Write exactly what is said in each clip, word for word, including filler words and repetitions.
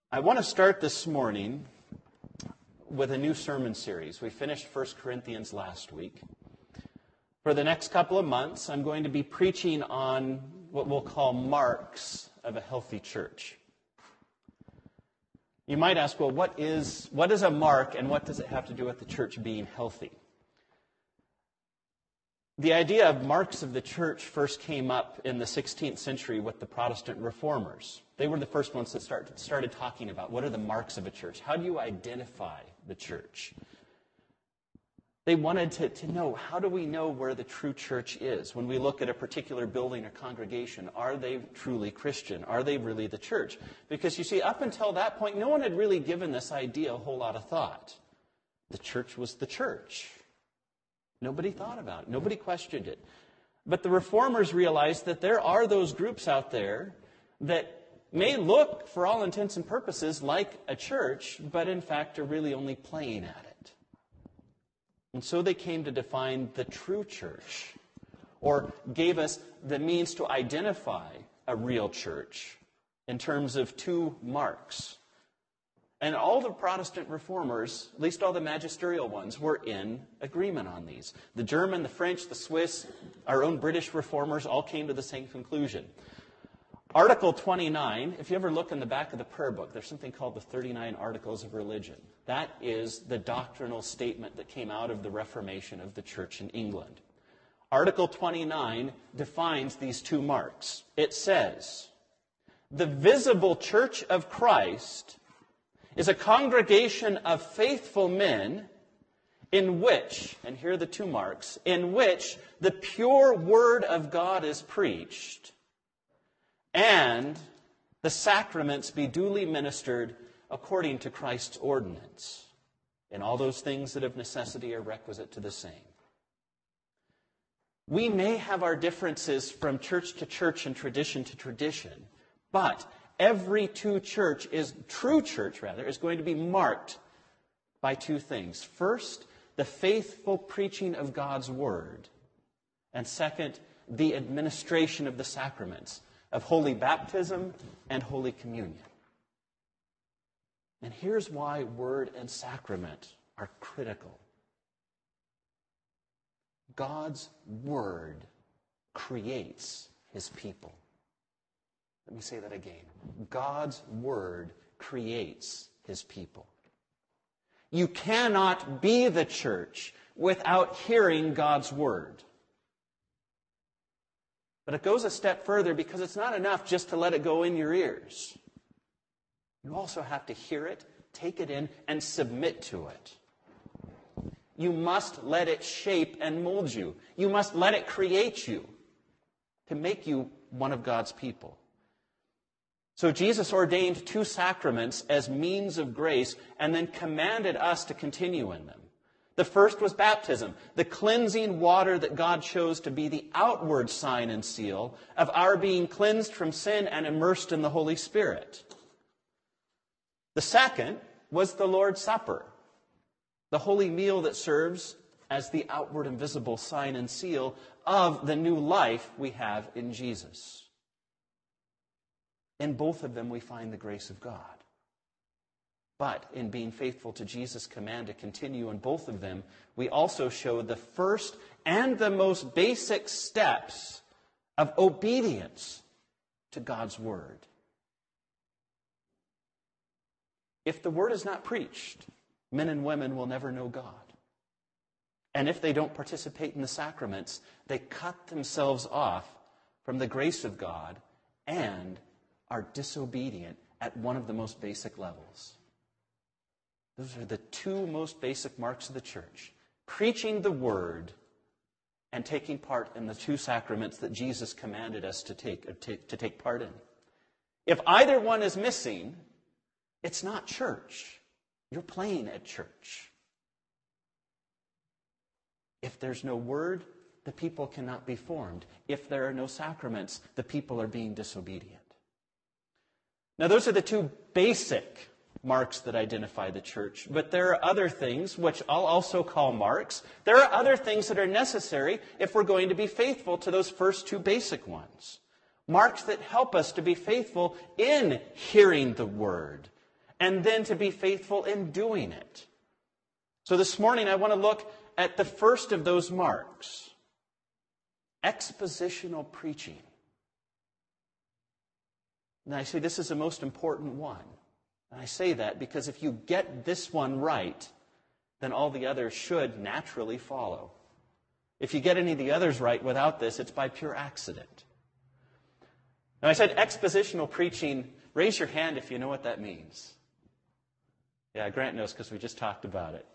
I want to start this morning with a new sermon series. We finished First Corinthians last week. For the next couple of months, I'm going to be preaching on what we'll call marks of a healthy church. You might ask, well, what is, what is a mark and what does it have to do with the church being healthy? The idea of marks of the church first came up in the sixteenth century with the Protestant reformers. They were the first ones that start, started talking about what are the marks of a church? How do you identify the church? They wanted to, to know, how do we know where the true church is? When we look at a particular building or congregation, are they truly Christian? Are they really the church? Because you see, up until that point, no one had really given this idea a whole lot of thought. The church was the church. Nobody thought about it. Nobody questioned it. But the reformers realized that there are those groups out there that may look, for all intents and purposes, like a church, but in fact are really only playing at it. And so they came to define the true church, or gave us the means to identify a real church in terms of two marks. And all the Protestant reformers, at least all the magisterial ones, were in agreement on these. The German, the French, the Swiss, our own British reformers all came to the same conclusion. Article twenty-nine, if you ever look in the back of the prayer book, there's something called the thirty-nine Articles of Religion. That is the doctrinal statement that came out of the Reformation of the church in England. Article twenty-nine defines these two marks. It says, the visible church of Christ is a congregation of faithful men in which, and here are the two marks, in which the pure word of God is preached and the sacraments be duly ministered according to Christ's ordinance, and all those things that of necessity are requisite to the same. We may have our differences from church to church and tradition to tradition, but every true church is true church rather is going to be marked by two things. First, the faithful preaching of God's word, and second, the administration of the sacraments of holy baptism and holy communion. And here's why word and sacrament are critical. God's word creates his people. Let me say that again. God's word creates his people. You cannot be the church without hearing God's word. But it goes a step further because it's not enough just to let it go in your ears. You also have to hear it, take it in, and submit to it. You must let it shape and mold you. You must let it create you to make you one of God's people. So Jesus ordained two sacraments as means of grace and then commanded us to continue in them. The first was baptism, the cleansing water that God chose to be the outward sign and seal of our being cleansed from sin and immersed in the Holy Spirit. The second was the Lord's Supper, the holy meal that serves as the outward and visible sign and seal of the new life we have in Jesus. In both of them, we find the grace of God. But in being faithful to Jesus' command to continue in both of them, we also show the first and the most basic steps of obedience to God's word. If the word is not preached, men and women will never know God. And if they don't participate in the sacraments, they cut themselves off from the grace of God and are disobedient at one of the most basic levels. Those are the two most basic marks of the church. Preaching the word and taking part in the two sacraments that Jesus commanded us to take, to take part in. If either one is missing, it's not church. You're playing at church. If there's no word, the people cannot be formed. If there are no sacraments, the people are being disobedient. Now, those are the two basic marks that identify the church. But there are other things, which I'll also call marks. There are other things that are necessary if we're going to be faithful to those first two basic ones. Marks that help us to be faithful in hearing the word and then to be faithful in doing it. So this morning I want to look at the first of those marks, expositional preaching. And I say this is the most important one. And I say that because if you get this one right, then all the others should naturally follow. If you get any of the others right without this, it's by pure accident. Now I said expositional preaching. Raise your hand if you know what that means. Yeah, Grant knows because we just talked about it.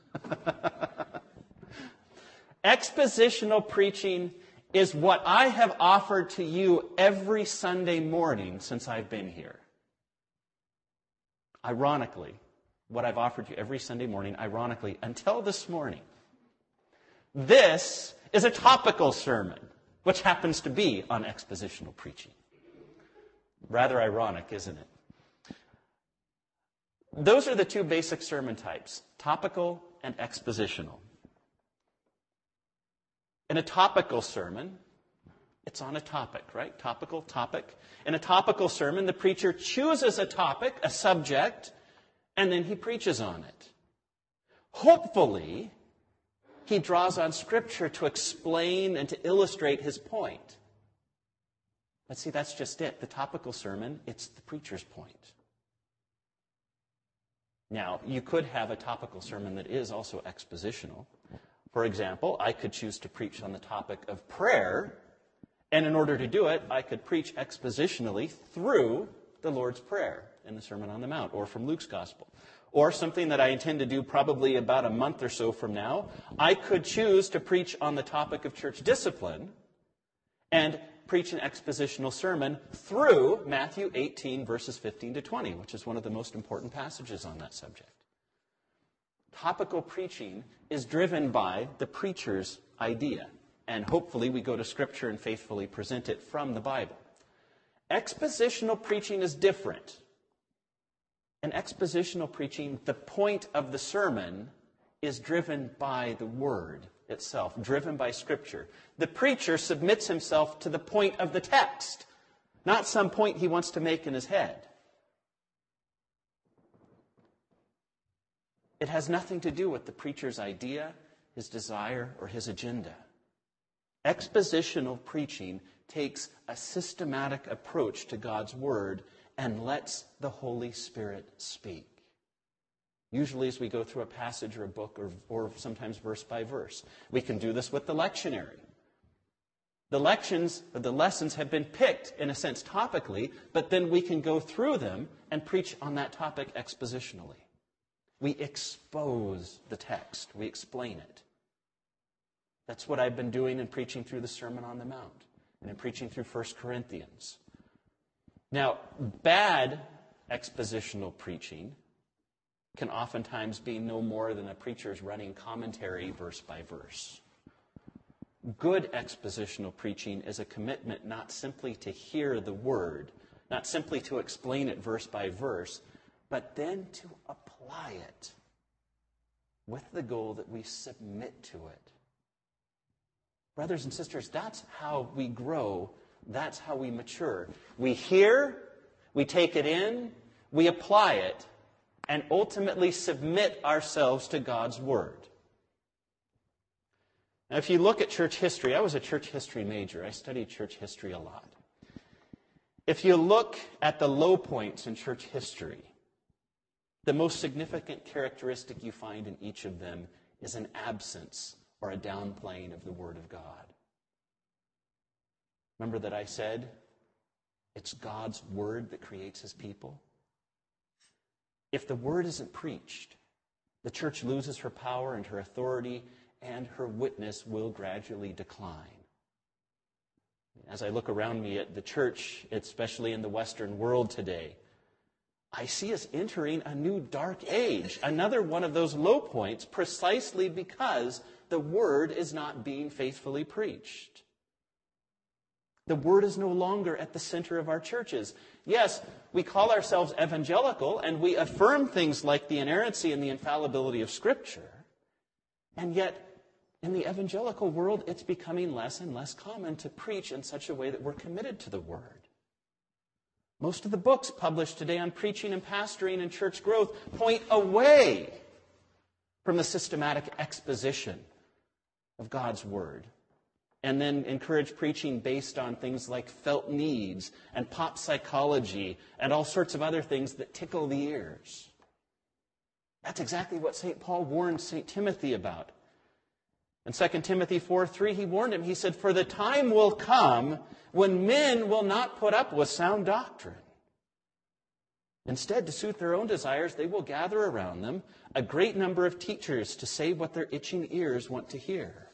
Expositional preaching is what I have offered to you every Sunday morning since I've been here. Ironically, what I've offered you every Sunday morning, ironically, until this morning. This is a topical sermon, which happens to be on expositional preaching. Rather ironic, isn't it? Those are the two basic sermon types, topical and expositional. In a topical sermon, it's on a topic, right? Topical, topic. In a topical sermon, the preacher chooses a topic, a subject, and then he preaches on it. Hopefully, he draws on Scripture to explain and to illustrate his point. But see, that's just it. The topical sermon, it's the preacher's point. Now, you could have a topical sermon that is also expositional. For example, I could choose to preach on the topic of prayer, and in order to do it, I could preach expositionally through the Lord's Prayer in the Sermon on the Mount, or from Luke's Gospel. Or something that I intend to do probably about a month or so from now, I could choose to preach on the topic of church discipline and preach an expositional sermon through Matthew eighteen, verses fifteen to twenty, which is one of the most important passages on that subject. Topical preaching is driven by the preacher's idea, and hopefully we go to Scripture and faithfully present it from the Bible. Expositional preaching is different. In expositional preaching, the point of the sermon is driven by the Word itself, driven by Scripture. The preacher submits himself to the point of the text, not some point he wants to make in his head. It has nothing to do with the preacher's idea, his desire, or his agenda. Expositional preaching takes a systematic approach to God's Word and lets the Holy Spirit speak. Usually as we go through a passage or a book, or, or sometimes verse by verse. We can do this with the lectionary. The lections, or the lessons have been picked, in a sense, topically, but then we can go through them and preach on that topic expositionally. We expose the text. We explain it. That's what I've been doing in preaching through the Sermon on the Mount and in preaching through First Corinthians. Now, bad expositional preaching can oftentimes be no more than a preacher's running commentary verse by verse. Good expositional preaching is a commitment not simply to hear the Word, not simply to explain it verse by verse, but then to apply it with the goal that we submit to it. Brothers and sisters, that's how we grow. That's how we mature. We hear, we take it in, we apply it, and ultimately submit ourselves to God's Word. Now, if you look at church history, I was a church history major. I studied church history a lot. If you look at the low points in church history, the most significant characteristic you find in each of them is an absence or a downplaying of the Word of God. Remember that I said it's God's Word that creates His people? If the Word isn't preached, the church loses her power and her authority, and her witness will gradually decline. As I look around me at the church, especially in the Western world today, I see us entering a new dark age, another one of those low points, precisely because the Word is not being faithfully preached. The Word is no longer at the center of our churches. Yes, we call ourselves evangelical, and we affirm things like the inerrancy and the infallibility of Scripture. And yet, in the evangelical world, it's becoming less and less common to preach in such a way that we're committed to the Word. Most of the books published today on preaching and pastoring and church growth point away from the systematic exposition of God's Word, and then encourage preaching based on things like felt needs and pop psychology and all sorts of other things that tickle the ears. That's exactly what Saint Paul warned Saint Timothy about. In Second Timothy four three, he warned him. He said, "For the time will come when men will not put up with sound doctrine. Instead, to suit their own desires, they will gather around them a great number of teachers to say what their itching ears want to hear."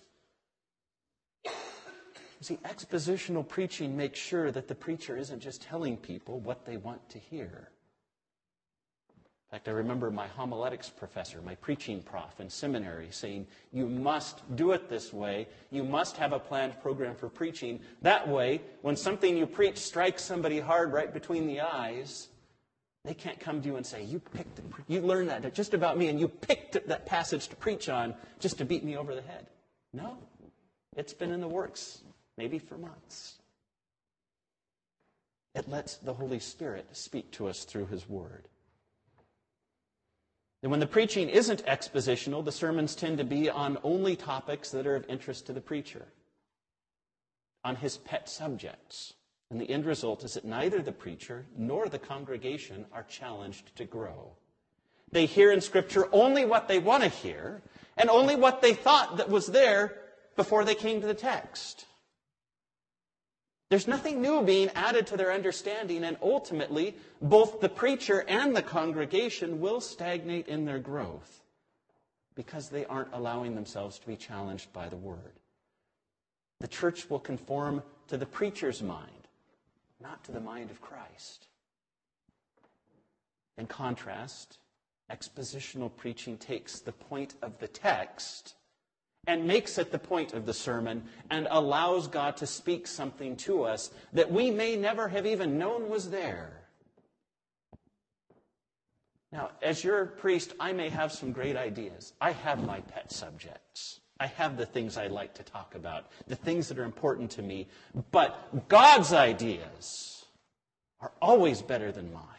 You see, expositional preaching makes sure that the preacher isn't just telling people what they want to hear. In fact, I remember my homiletics professor, my preaching prof in seminary, saying, "You must do it this way. You must have a planned program for preaching. That way, when something you preach strikes somebody hard right between the eyes, they can't come to you and say, 'You picked it, you learned that just about me, and you picked that passage to preach on just to beat me over the head.' No, it's been in the works, maybe for months." It lets the Holy Spirit speak to us through His Word. And when the preaching isn't expositional, the sermons tend to be on only topics that are of interest to the preacher, on his pet subjects. And the end result is that neither the preacher nor the congregation are challenged to grow. They hear in Scripture only what they want to hear, and only what they thought that was there before they came to the text. There's nothing new being added to their understanding, and ultimately, both the preacher and the congregation will stagnate in their growth because they aren't allowing themselves to be challenged by the Word. The church will conform to the preacher's mind, not to the mind of Christ. In contrast, expositional preaching takes the point of the text and makes it the point of the sermon and allows God to speak something to us that we may never have even known was there. Now, as your priest, I may have some great ideas. I have my pet subjects. I have the things I like to talk about, the things that are important to me. But God's ideas are always better than mine.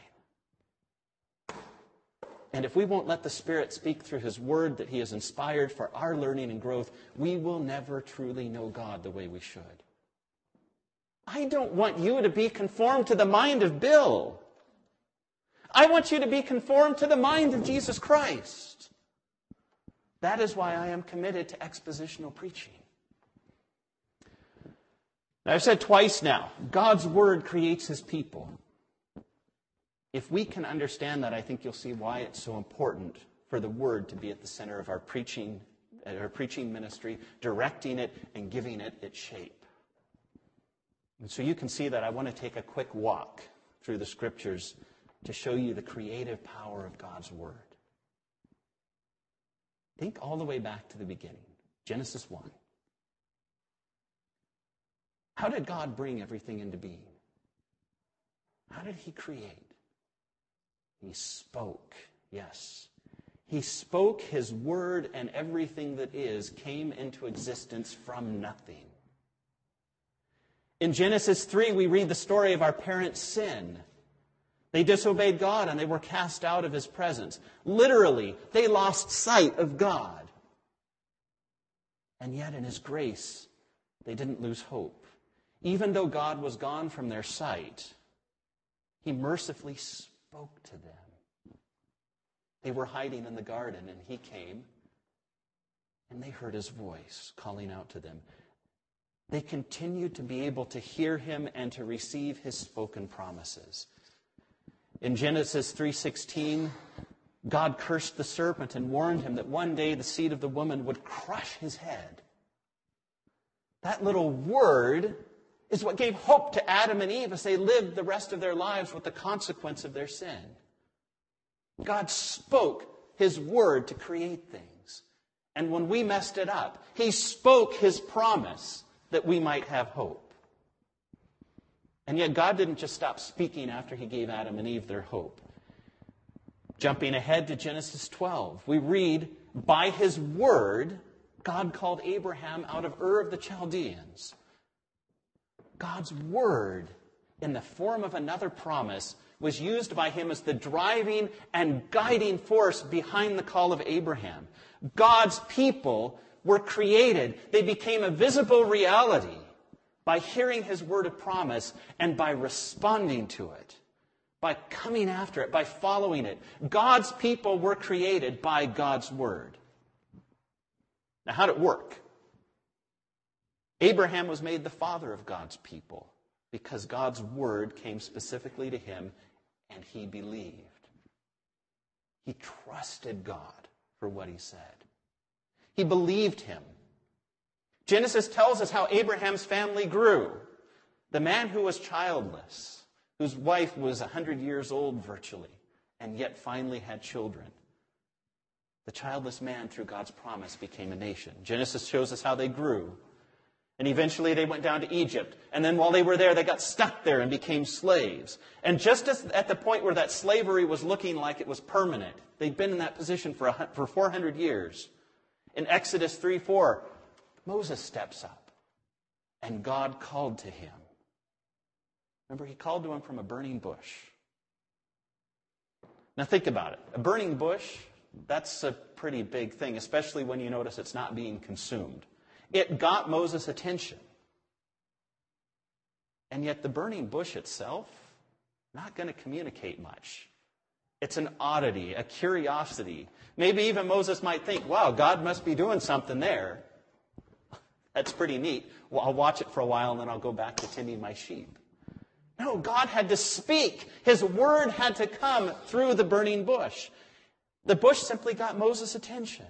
And if we won't let the Spirit speak through His Word that He has inspired for our learning and growth, we will never truly know God the way we should. I don't want you to be conformed to the mind of Bill. I want you to be conformed to the mind of Jesus Christ. That is why I am committed to expositional preaching. Now, I've said twice now, God's Word creates His people. If we can understand that, I think you'll see why it's so important for the Word to be at the center of our preaching, our preaching ministry, directing it and giving it its shape. And so you can see that I want to take a quick walk through the Scriptures to show you the creative power of God's Word. Think all the way back to the beginning, Genesis one. How did God bring everything into being? How did He create? He spoke, yes. He spoke His Word, and everything that is came into existence from nothing. In Genesis three, we read the story of our parents' sin. They disobeyed God and they were cast out of His presence. Literally, they lost sight of God. And yet in His grace, they didn't lose hope. Even though God was gone from their sight, He mercifully spoke to them. They were hiding in the garden and He came and they heard His voice calling out to them. They continued to be able to hear Him and to receive His spoken promises. In Genesis three sixteen, God cursed the serpent and warned him that one day the seed of the woman would crush his head. That little word is what gave hope to Adam and Eve as they lived the rest of their lives with the consequence of their sin. God spoke His Word to create things. And when we messed it up, He spoke His promise that we might have hope. And yet God didn't just stop speaking after He gave Adam and Eve their hope. Jumping ahead to Genesis twelve, we read, by His Word, God called Abraham out of Ur of the Chaldeans. God's Word in the form of another promise, was used by him as the driving and guiding force behind the call of Abraham. God's people were created. They became a visible reality by hearing his word of promise and by responding to it, by coming after it, by following it. God's people were created by God's word. Now, how did it work? Abraham was made the father of God's people because God's word came specifically to him and he believed. He trusted God for what he said. He believed him. Genesis tells us how Abraham's family grew. The man who was childless, whose wife was one hundred years old virtually, and yet finally had children. The childless man, through God's promise, became a nation. Genesis shows us how they grew. And eventually they went down to Egypt. And then while they were there, they got stuck there and became slaves. And just as at the point where that slavery was looking like it was permanent, they'd been in that position for, a, for four hundred years. In Exodus three four, Moses steps up. And God called to him. Remember, he called to him from a burning bush. Now think about it. A burning bush, that's a pretty big thing, especially when you notice it's not being consumed. It got Moses' attention. And yet the burning bush itself, not going to communicate much. It's an oddity, a curiosity. Maybe even Moses might think, wow, God must be doing something there. That's pretty neat. Well, I'll watch it for a while and then I'll go back to tending my sheep. No, God had to speak. His word had to come through the burning bush. The bush simply got Moses' attention.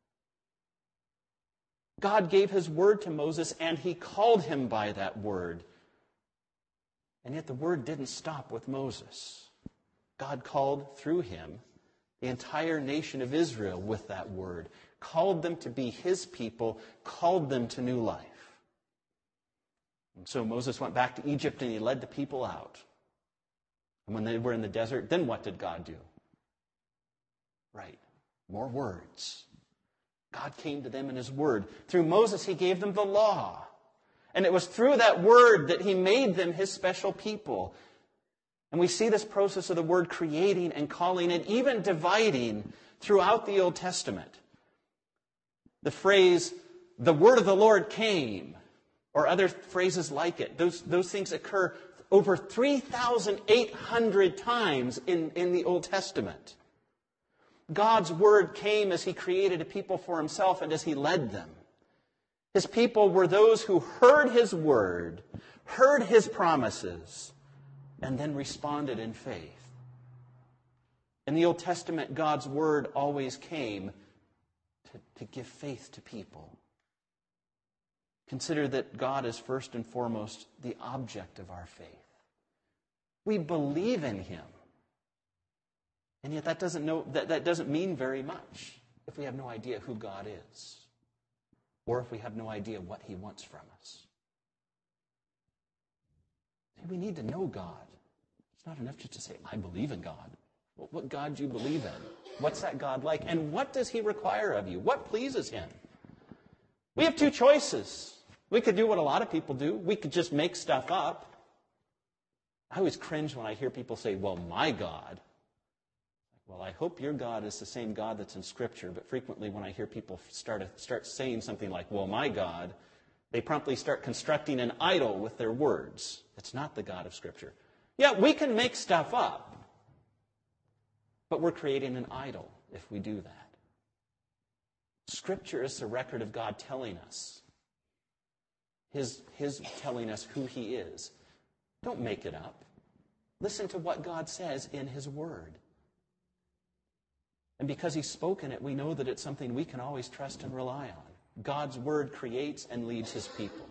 God gave his word to Moses and he called him by that word. And yet the word didn't stop with Moses. God called through him the entire nation of Israel with that word, called them to be his people, called them to new life. And so Moses went back to Egypt and he led the people out. And when they were in the desert, then what did God do? Right, more words. God came to them in his word. Through Moses, he gave them the law. And it was through that word that he made them his special people. And we see this process of the word creating and calling and even dividing throughout the Old Testament. The phrase, the word of the Lord came, or other phrases like it, those, those things occur over three thousand eight hundred times in, in the Old Testament. God's word came as he created a people for himself and as he led them. His people were those who heard his word, heard his promises, and then responded in faith. In the Old Testament, God's word always came to, to give faith to people. Consider that God is first and foremost the object of our faith. We believe in him. And yet that doesn't, know, that, that doesn't mean very much if we have no idea who God is, or if we have no idea what he wants from us. See, we need to know God. It's not enough just to say, I believe in God. Well, what God do you believe in? What's that God like? And what does he require of you? What pleases him? We have two choices. We could do what a lot of people do. We could just make stuff up. I always cringe when I hear people say, well, my God. Well, I hope your God is the same God that's in Scripture, but frequently when I hear people start, start saying something like, well, my God, they promptly start constructing an idol with their words. It's not the God of Scripture. Yeah, we can make stuff up, but we're creating an idol if we do that. Scripture is the record of God telling us, his, his telling us who he is. Don't make it up. Listen to what God says in his word. And because he's spoken it, we know that it's something we can always trust and rely on. God's word creates and leads his people.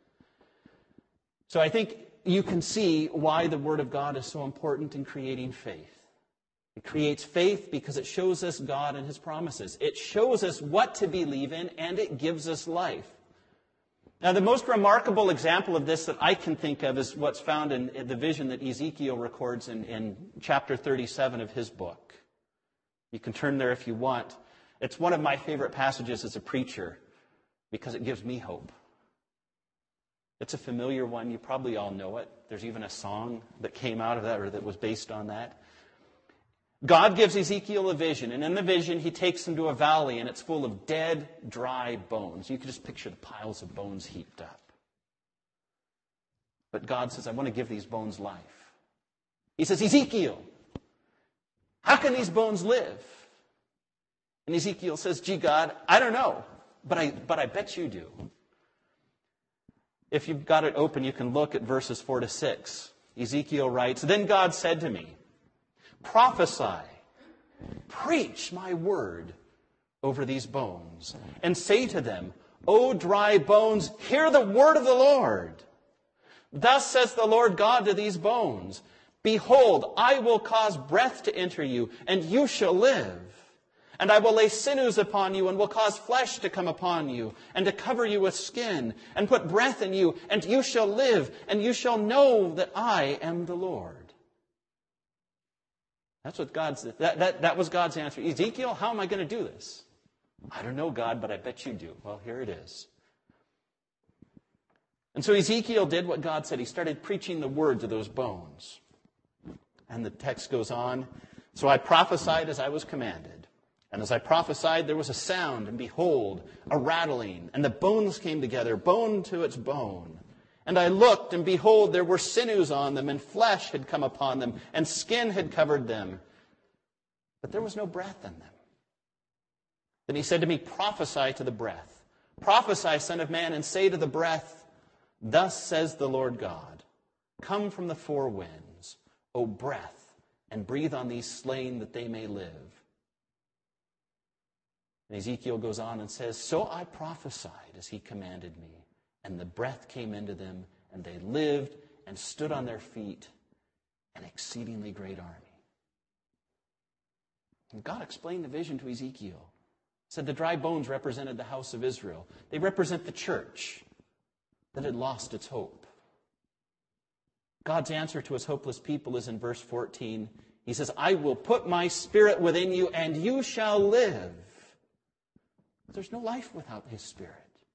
So I think you can see why the word of God is so important in creating faith. It creates faith because it shows us God and his promises. It shows us what to believe in, and it gives us life. Now, the most remarkable example of this that I can think of is what's found in, in the vision that Ezekiel records in, in chapter thirty-seven of his book. You can turn there if you want. It's one of my favorite passages as a preacher because it gives me hope. It's a familiar one. You probably all know it. There's even a song that came out of that or that was based on that. God gives Ezekiel a vision, and in the vision he takes him to a valley, and it's full of dead, dry bones. You can just picture the piles of bones heaped up. But God says, I want to give these bones life. He says, Ezekiel, how can these bones live? And Ezekiel says, gee, God, I don't know, but I, but I bet you do. If you've got it open, you can look at verses four to six. Ezekiel writes, Then God said to me, prophesy, preach my word over these bones, and say to them, O dry bones, hear the word of the Lord. Thus says the Lord God to these bones, Behold, I will cause breath to enter you, and you shall live. And I will lay sinews upon you, and will cause flesh to come upon you, and to cover you with skin, and put breath in you, and you shall live, and you shall know that I am the Lord. That's what God's, that, that, that was God's answer. Ezekiel, how am I going to do this? I don't know, God, but I bet you do. Well, here it is. And so Ezekiel did what God said. He started preaching the word to those bones. And the text goes on, So I prophesied as I was commanded. And as I prophesied, there was a sound, and behold, a rattling, and the bones came together, bone to its bone. And I looked, and behold, there were sinews on them, and flesh had come upon them, and skin had covered them. But there was no breath in them. Then he said to me, Prophesy to the breath. Prophesy, Son of Man, and say to the breath, Thus says the Lord God, Come from the four winds, O breath, and breathe on these slain that they may live. And Ezekiel goes on and says, So I prophesied as he commanded me, and the breath came into them, and they lived and stood on their feet, an exceedingly great army. And God explained the vision to Ezekiel. He said the dry bones represented the house of Israel. They represent the church that had lost its hope. God's answer to his hopeless people is in verse fourteen. He says, I will put my spirit within you, and you shall live. There's no life without his spirit.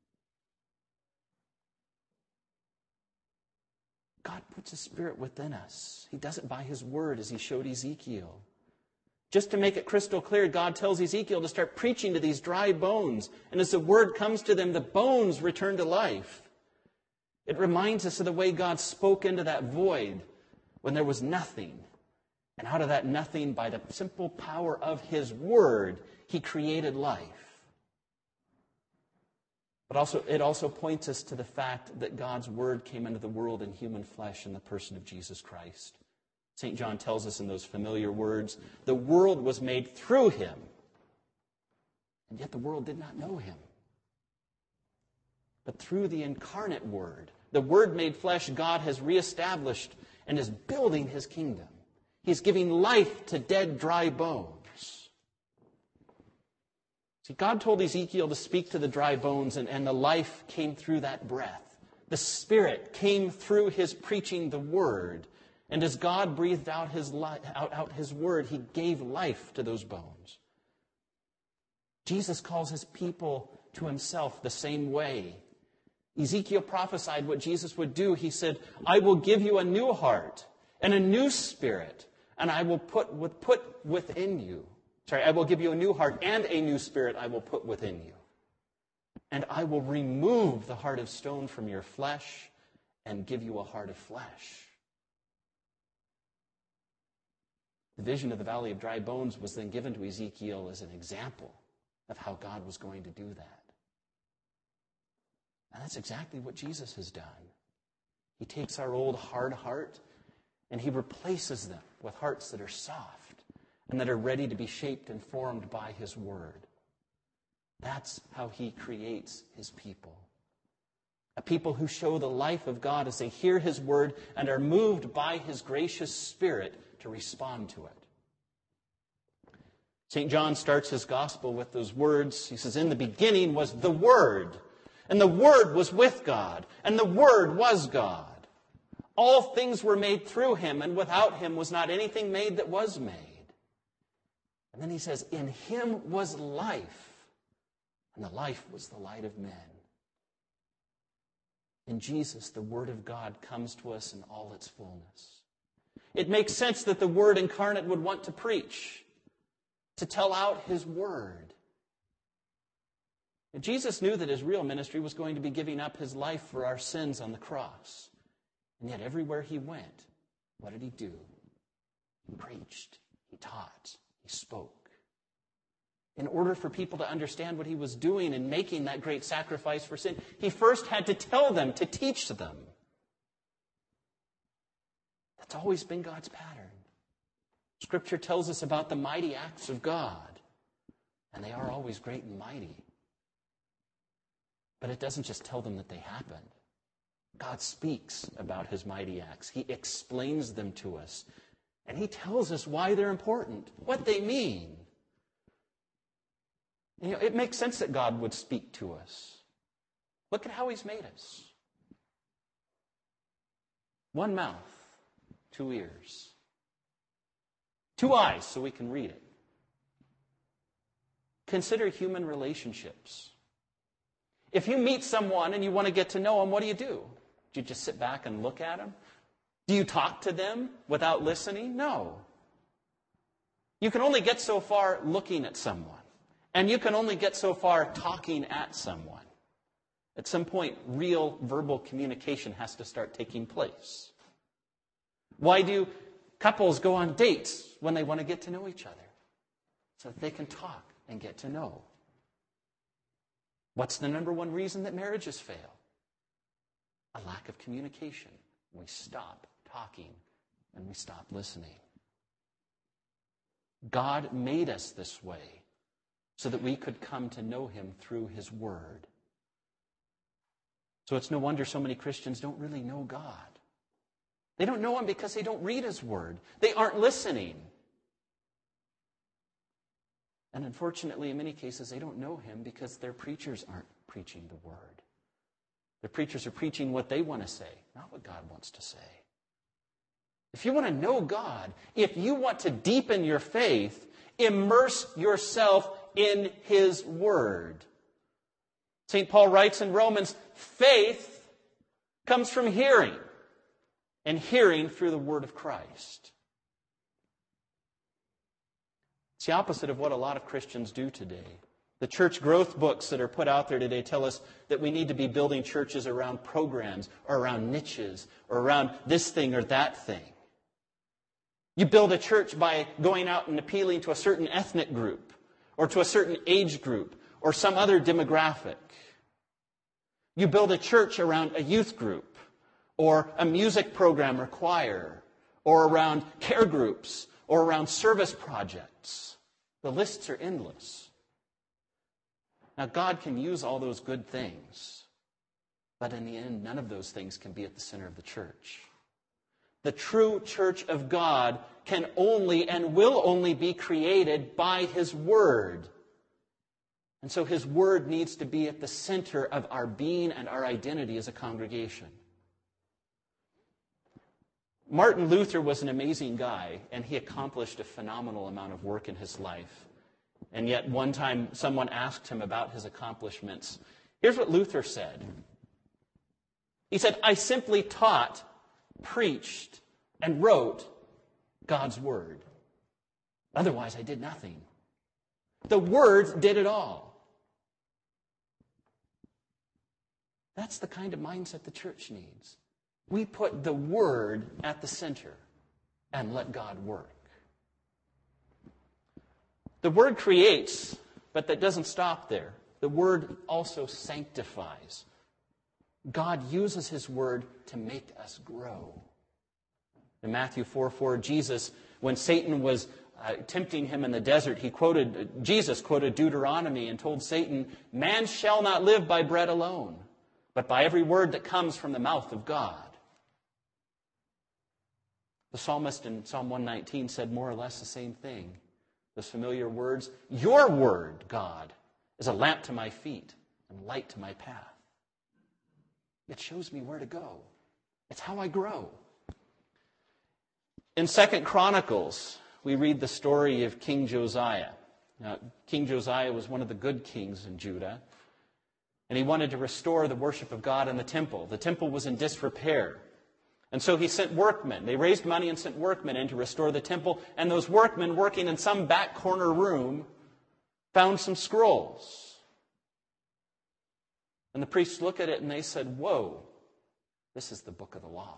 God puts his spirit within us. He does it by his word, as he showed Ezekiel. Just to make it crystal clear, God tells Ezekiel to start preaching to these dry bones. And as the word comes to them, the bones return to life. It reminds us of the way God spoke into that void when there was nothing. And out of that nothing, by the simple power of his word, he created life. But also, it also points us to the fact that God's word came into the world in human flesh in the person of Jesus Christ. Saint John tells us in those familiar words, the world was made through him, and yet the world did not know him. But through the incarnate word, the word made flesh, God has reestablished and is building his kingdom. He's giving life to dead, dry bones. See, God told Ezekiel to speak to the dry bones, and, and the life came through that breath. The Spirit came through his preaching the word. And as God breathed out his, li- out, out his word, he gave life to those bones. Jesus calls his people to himself the same way. Ezekiel prophesied what Jesus would do. He said, I will give you a new heart and a new spirit, and I will put, with, put within you. Sorry, I will give you a new heart and a new spirit I will put within you. And I will remove the heart of stone from your flesh and give you a heart of flesh. The vision of the Valley of Dry Bones was then given to Ezekiel as an example of how God was going to do that. And that's exactly what Jesus has done. He takes our old hard heart and he replaces them with hearts that are soft and that are ready to be shaped and formed by his word. That's how he creates his people. A people who show the life of God as they hear his word and are moved by his gracious spirit to respond to it. Saint John starts his gospel with those words. He says, in the beginning was the Word, and the Word was with God, and the Word was God. All things were made through him, and without him was not anything made that was made. And then he says, in him was life, and the life was the light of men. In Jesus, the Word of God comes to us in all its fullness. It makes sense that the Word incarnate would want to preach, to tell out His Word. And Jesus knew that His real ministry was going to be giving up His life for our sins on the cross. And yet everywhere He went, what did He do? He preached, He taught, He spoke. In order for people to understand what He was doing in making that great sacrifice for sin, He first had to tell them, to teach them. That's always been God's pattern. Scripture tells us about the mighty acts of God, and they are always great and mighty. But it doesn't just tell them that they happened. God speaks about His mighty acts. He explains them to us, and He tells us why they're important, what they mean. You know, it makes sense that God would speak to us. Look at how He's made us. One mouth, two ears, two eyes so we can read it. Consider human relationships. If you meet someone and you want to get to know them, what do you do? Do you just sit back and look at them? Do you talk to them without listening? No. You can only get so far looking at someone. And you can only get so far talking at someone. At some point, real verbal communication has to start taking place. Why do couples go on dates when they want to get to know each other? So that they can talk and get to know. What's the number one reason that marriages fail? A lack of communication. We stop talking and we stop listening. God made us this way so that we could come to know Him through His Word. So it's no wonder so many Christians don't really know God. They don't know Him because they don't read His Word. They aren't listening. And unfortunately, in many cases, they don't know Him because their preachers aren't preaching the Word. Their preachers are preaching what they want to say, not what God wants to say. If you want to know God, if you want to deepen your faith, immerse yourself in His Word. Saint Paul writes in Romans, faith comes from hearing, and hearing through the Word of Christ. It's the opposite of what a lot of Christians do today. The church growth books that are put out there today tell us that we need to be building churches around programs or around niches or around this thing or that thing. You build a church by going out and appealing to a certain ethnic group or to a certain age group or some other demographic. You build a church around a youth group or a music program or choir or around care groups or around service projects. The lists are endless. Now, God can use all those good things, but in the end, none of those things can be at the center of the church. The true church of God can only and will only be created by His Word. And so His Word needs to be at the center of our being and our identity as a congregation. Martin Luther was an amazing guy, and he accomplished a phenomenal amount of work in his life. And yet one time someone asked him about his accomplishments. Here's what Luther said. He said, I simply taught, preached, and wrote God's Word. Otherwise, I did nothing. The Word did it all. That's the kind of mindset the church needs. We put the Word at the center and let God work. The Word creates, but that doesn't stop there. The Word also sanctifies. God uses His Word to make us grow. In Matthew four four, Jesus, when Satan was uh, tempting Him in the desert, he quoted, Jesus quoted Deuteronomy and told Satan, man shall not live by bread alone, but by every word that comes from the mouth of God. The psalmist in Psalm one nineteen said more or less the same thing. Those familiar words, your word, God, is a lamp to my feet and light to my path. It shows me where to go. It's how I grow. In Second Chronicles, we read the story of King Josiah. Now, King Josiah was one of the good kings in Judah. And he wanted to restore the worship of God in the temple. The temple was in disrepair. And so he sent workmen. They raised money and sent workmen in to restore the temple. And those workmen, working in some back corner room, found some scrolls. And the priests looked at it and they said, "Whoa, this is the book of the law."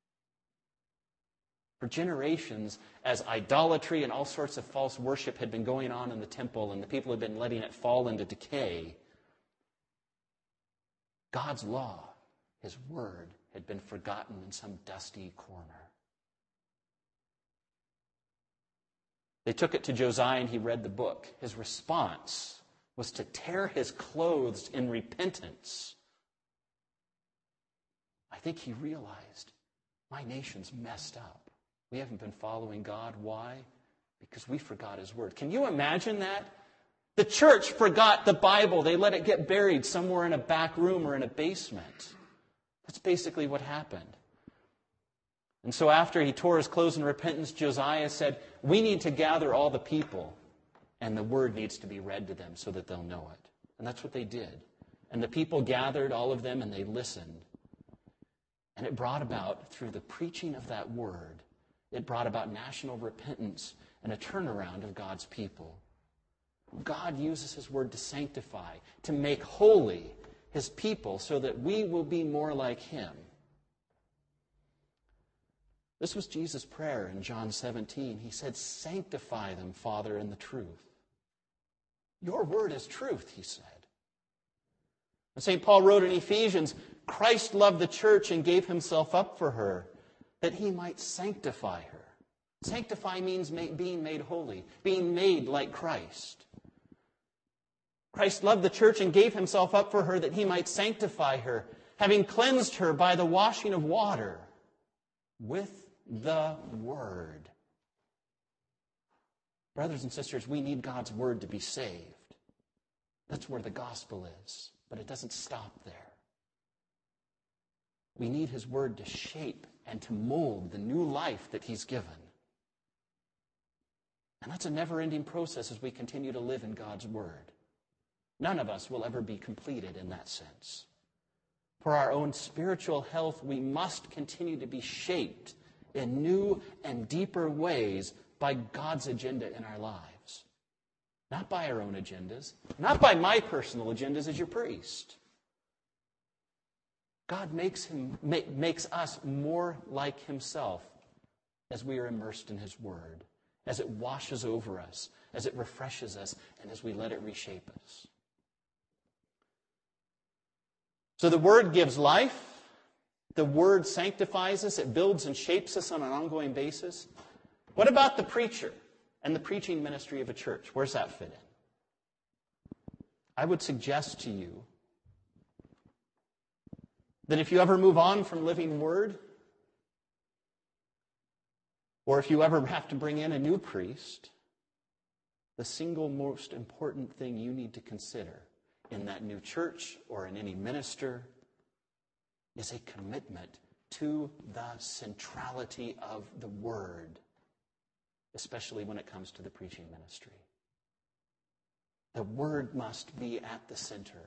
For generations, as idolatry and all sorts of false worship had been going on in the temple and the people had been letting it fall into decay, God's law, His word, had been forgotten in some dusty corner. They took it to Josiah and he read the book. His response was to tear his clothes in repentance. I think he realized, my nation's messed up. We haven't been following God. Why? Because we forgot His word. Can you imagine that? The church forgot the Bible. They let it get buried somewhere in a back room or in a basement. That's basically what happened. And so after he tore his clothes in repentance, Josiah said, we need to gather all the people, and the word needs to be read to them so that they'll know it. And that's what they did. And the people gathered, all of them, and they listened. And it brought about, through the preaching of that word, it brought about national repentance and a turnaround of God's people. God uses His word to sanctify, to make holy His people so that we will be more like Him. This was Jesus' prayer in John seventeen. He said, "Sanctify them, Father, in the truth." Your word is truth, He said. And Saint Paul wrote in Ephesians, Christ loved the church and gave Himself up for her, that He might sanctify her. Sanctify means being made holy, being made like Christ. Christ loved the church and gave Himself up for her that He might sanctify her, having cleansed her by the washing of water with the Word. Brothers and sisters, we need God's Word to be saved. That's where the gospel is. But it doesn't stop there. We need His Word to shape and to mold the new life that He's given. And that's a never-ending process as we continue to live in God's Word. None of us will ever be completed in that sense. For our own spiritual health, we must continue to be shaped in new and deeper ways by God's agenda in our lives. Not by our own agendas, not by my personal agendas as your priest. God makes him make, makes us more like Himself as we are immersed in His Word, as it washes over us, as it refreshes us, and as we let it reshape us. So the Word gives life. The Word sanctifies us. It builds and shapes us on an ongoing basis. What about the preacher and the preaching ministry of a church? Where's that fit in? I would suggest to you that if you ever move on from living Word, or if you ever have to bring in a new priest, the single most important thing you need to consider in that new church or in any minister is a commitment to the centrality of the Word, especially when it comes to the preaching ministry. The Word must be at the center.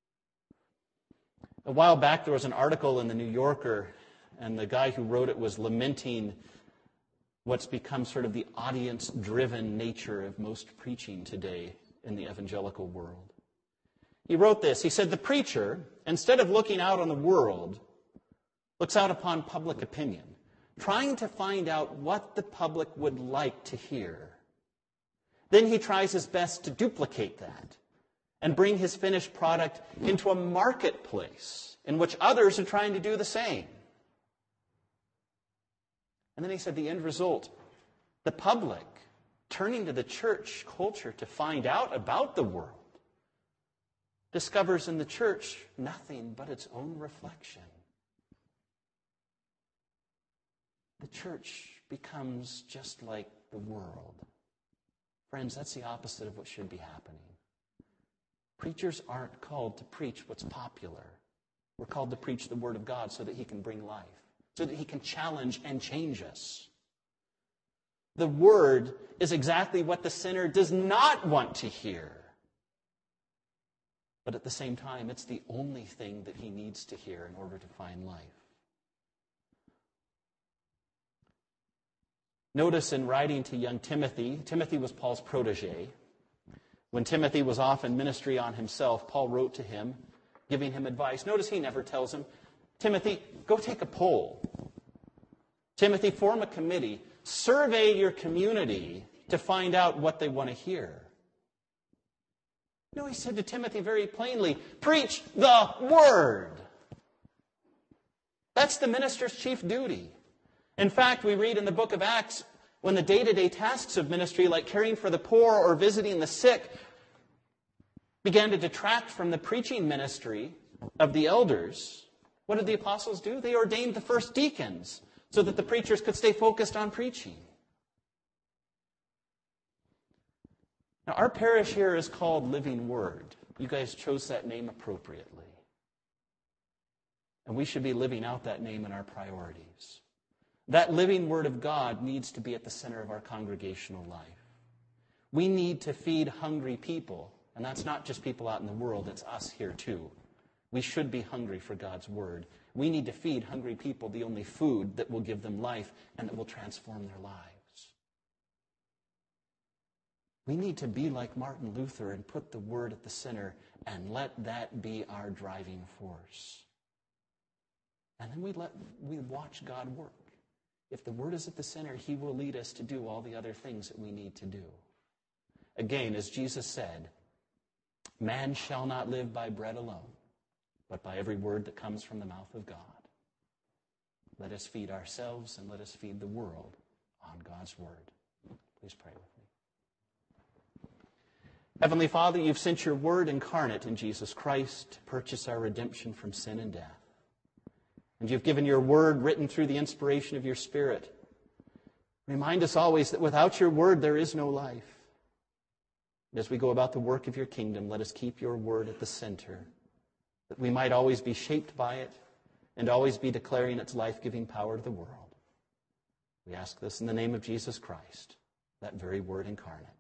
A while back, there was an article in the New Yorker, and the guy who wrote it was lamenting what's become sort of the audience-driven nature of most preaching today in the evangelical world. He wrote this. He said, the preacher, instead of looking out on the world, looks out upon public opinion, trying to find out what the public would like to hear. Then he tries his best to duplicate that and bring his finished product into a marketplace in which others are trying to do the same. And then he said the end result, the public turning to the church culture to find out about the world, discovers in the church nothing but its own reflection. The church becomes just like the world. Friends, that's the opposite of what should be happening. Preachers aren't called to preach what's popular. We're called to preach the Word of God so that He can bring life, so that He can challenge and change us. The Word is exactly what the sinner does not want to hear. But at the same time, it's the only thing that he needs to hear in order to find life. Notice in writing to young Timothy, Timothy was Paul's protege. When Timothy was off in ministry on himself, Paul wrote to him, giving him advice. Notice he never tells him, Timothy, go take a poll. Timothy, form a committee. Survey your community to find out what they want to hear. No, he said to Timothy very plainly, preach the word. That's the minister's chief duty. In fact, we read in the book of Acts, when the day-to-day tasks of ministry, like caring for the poor or visiting the sick, began to detract from the preaching ministry of the elders, what did the apostles do? They ordained the first deacons so that the preachers could stay focused on preaching. Now, our parish here is called Living Word. You guys chose that name appropriately. And we should be living out that name in our priorities. That living Word of God needs to be at the center of our congregational life. We need to feed hungry people. And that's not just people out in the world, it's us here too. We should be hungry for God's Word. We need to feed hungry people the only food that will give them life and that will transform their lives. We need to be like Martin Luther and put the Word at the center and let that be our driving force. And then we let we watch God work. If the Word is at the center, He will lead us to do all the other things that we need to do. Again, as Jesus said, man shall not live by bread alone, but by every word that comes from the mouth of God. Let us feed ourselves and let us feed the world on God's Word. Please pray with me. Heavenly Father, you've sent your Word incarnate in Jesus Christ to purchase our redemption from sin and death. And you've given your Word written through the inspiration of your Spirit. Remind us always that without your Word there is no life. As we go about the work of your kingdom, let us keep your Word at the center, that we might always be shaped by it and always be declaring its life-giving power to the world. We ask this in the name of Jesus Christ, that very Word incarnate.